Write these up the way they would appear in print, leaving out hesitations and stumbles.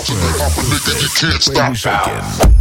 Pop a nigga, you can't stop. Shaking.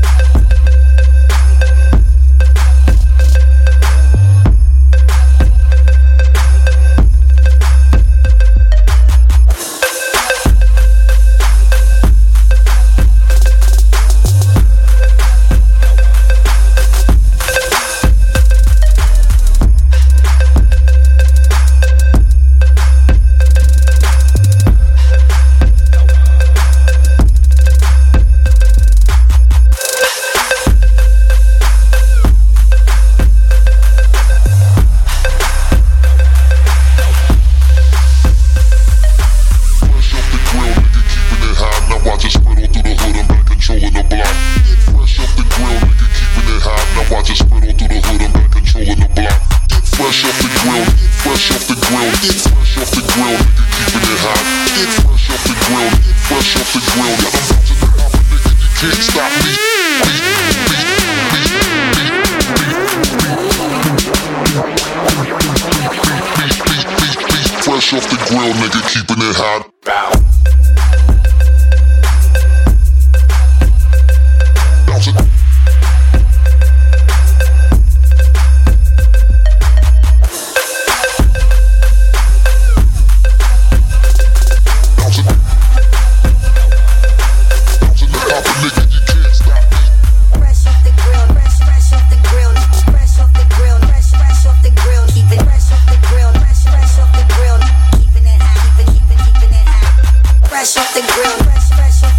Fresh off the grill, nigga, keeping it hot. Bow. Bounce it. Fresh off the grill, fresh off the grill, fresh off the grill.